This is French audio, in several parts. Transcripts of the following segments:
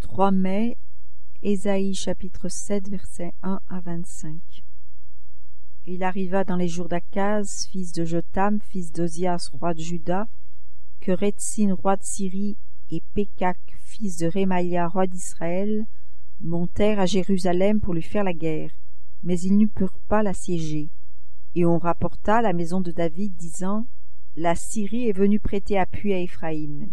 3 mai, Ésaïe chapitre 7, versets 1 à 25. Il arriva dans les jours d'Akaz, fils de Jotham, fils d'Ozias, roi de Juda, que Rétzin, roi de Syrie, et Pékak, fils de Rémalia, roi d'Israël, montèrent à Jérusalem pour lui faire la guerre, mais ils ne purent pas l'assiéger. Et on rapporta à la maison de David, disant: La Syrie est venue prêter appui à Éphraïm.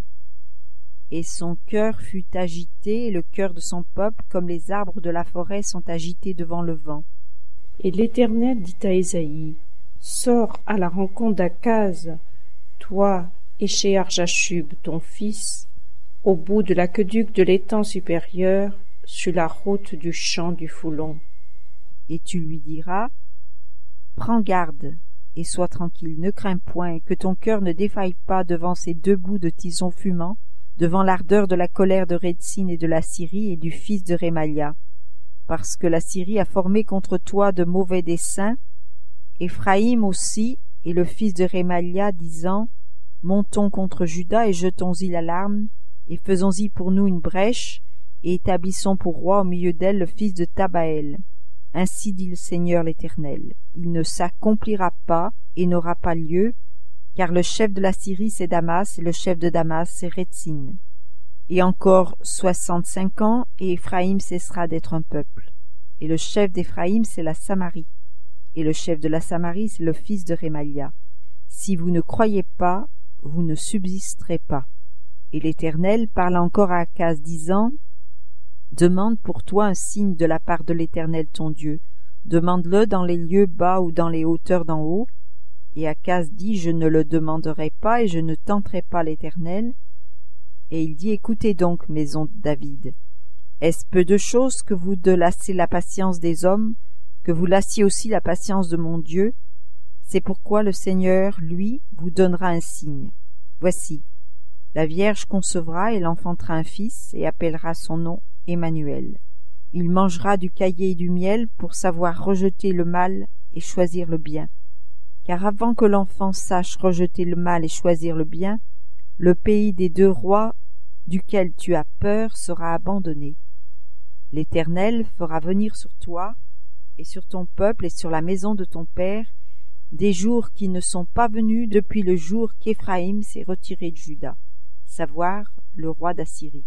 Et son cœur fut agité, et le cœur de son peuple, comme les arbres de la forêt sont agités devant le vent. Et l'Éternel dit à Ésaïe: Sors à la rencontre d'Akaz, toi et Shear-Jashub ton fils, au bout de l'aqueduc de l'étang supérieur, sur la route du champ du Foulon. Et tu lui diras: Prends garde, et sois tranquille, ne crains point, et que ton cœur ne défaille pas devant ces deux bouts de tison fumant, devant l'ardeur de la colère de Rétzin et de la Syrie et du fils de Rémalia. Parce que la Syrie a formé contre toi de mauvais desseins, Éphraïm aussi, et le fils de Rémalia, disant: Montons contre Juda et jetons-y l'alarme, et faisons-y pour nous une brèche, et établissons pour roi au milieu d'elle le fils de Tabaël. Ainsi dit le Seigneur l'Éternel: Il ne s'accomplira pas et n'aura pas lieu, car le chef de la Syrie c'est Damas, et le chef de Damas c'est Rétzin. Et encore 65 ans, et Éphraïm cessera d'être un peuple. Et le chef d'Éphraïm c'est la Samarie, et le chef de la Samarie c'est le fils de Rémalia. Si vous ne croyez pas, vous ne subsisterez pas. Et l'Éternel parla encore à Akaz, disant: Demande pour toi un signe de la part de l'Éternel ton Dieu. Demande-le dans les lieux bas ou dans les hauteurs d'en haut. Et Akaz dit: Je ne le demanderai pas, et je ne tenterai pas l'Éternel. Et il dit: Écoutez donc, maison de David. Est-ce peu de chose que vous de lasser la patience des hommes, que vous lassiez aussi la patience de mon Dieu? C'est pourquoi le Seigneur, lui, vous donnera un signe. Voici, la Vierge concevra, et l'enfantera un fils, et appellera son nom Emmanuel. Il mangera du caillé et du miel pour savoir rejeter le mal et choisir le bien. Car avant que l'enfant sache rejeter le mal et choisir le bien, le pays des deux rois duquel tu as peur sera abandonné. L'Éternel fera venir sur toi et sur ton peuple et sur la maison de ton père des jours qui ne sont pas venus depuis le jour qu'Éphraïm s'est retiré de Juda, savoir le roi d'Assyrie.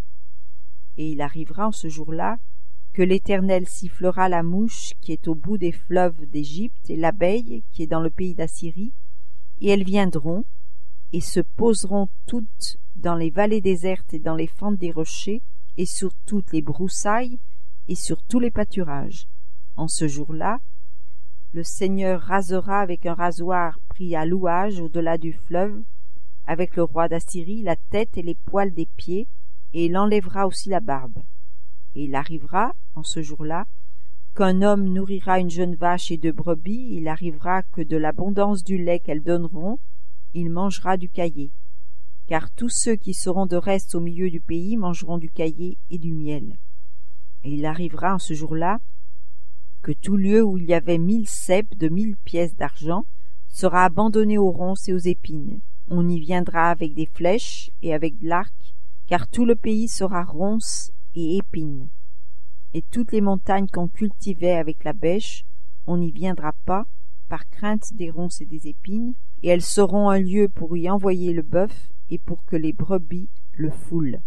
Et il arrivera en ce jour-là que l'Éternel sifflera la mouche qui est au bout des fleuves d'Égypte et l'abeille qui est dans le pays d'Assyrie, et elles viendront et se poseront toutes dans les vallées désertes et dans les fentes des rochers et sur toutes les broussailles et sur tous les pâturages. En ce jour-là, le Seigneur rasera avec un rasoir pris à louage au-delà du fleuve, avec le roi d'Assyrie, la tête et les poils des pieds, et il enlèvera aussi la barbe. Et il arrivera, en ce jour-là, qu'un homme nourrira une jeune vache et 2 brebis, il arrivera que de l'abondance du lait qu'elles donneront, il mangera du caillé. Car tous ceux qui seront de reste au milieu du pays mangeront du caillé et du miel. Et il arrivera en ce jour-là que tout lieu où il y avait 1000 ceps de 1000 pièces d'argent sera abandonné aux ronces et aux épines. On y viendra avec des flèches et avec de l'arc, car tout le pays sera ronces et épines. Et toutes les montagnes qu'on cultivait avec la bêche, on n'y viendra pas, par crainte des ronces et des épines, et elles seront un lieu pour y envoyer le bœuf et pour que les brebis le foulent.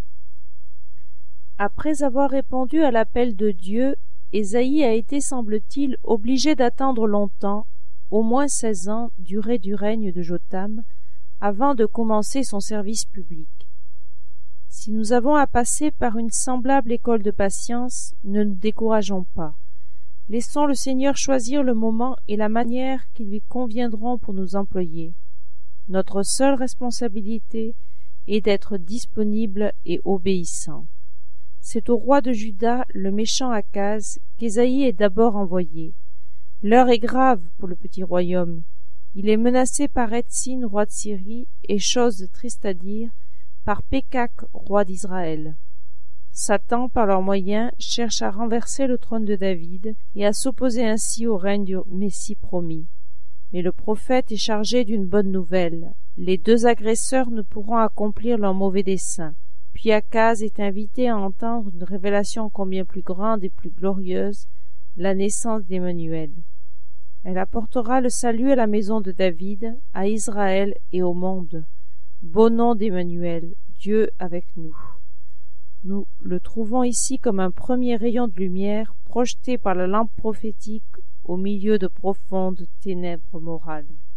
Après avoir répondu à l'appel de Dieu, Ésaïe a été, semble-t-il, obligé d'attendre longtemps, au moins 16 ans, durée du règne de Jotham, avant de commencer son service public. Si nous avons à passer par une semblable école de patience, ne nous décourageons pas. Laissons le Seigneur choisir le moment et la manière qui lui conviendront pour nous employer. Notre seule responsabilité est d'être disponible et obéissant. C'est au roi de Juda, le méchant Akaz, qu'Ésaïe est d'abord envoyé. L'heure est grave pour le petit royaume. Il est menacé par Rétzin, roi de Syrie, et, chose triste à dire, par Pékak, roi d'Israël. Satan, par leurs moyens, cherche à renverser le trône de David et à s'opposer ainsi au règne du Messie promis. Mais le prophète est chargé d'une bonne nouvelle. Les 2 agresseurs ne pourront accomplir leur mauvais dessein. Puis Akaz est invité à entendre une révélation combien plus grande et plus glorieuse, la naissance d'Emmanuel. Elle apportera le salut à la maison de David, à Israël et au monde. Beau nom d'Emmanuel, Dieu avec nous. Nous le trouvons ici comme un premier rayon de lumière projeté par la lampe prophétique au milieu de profondes ténèbres morales.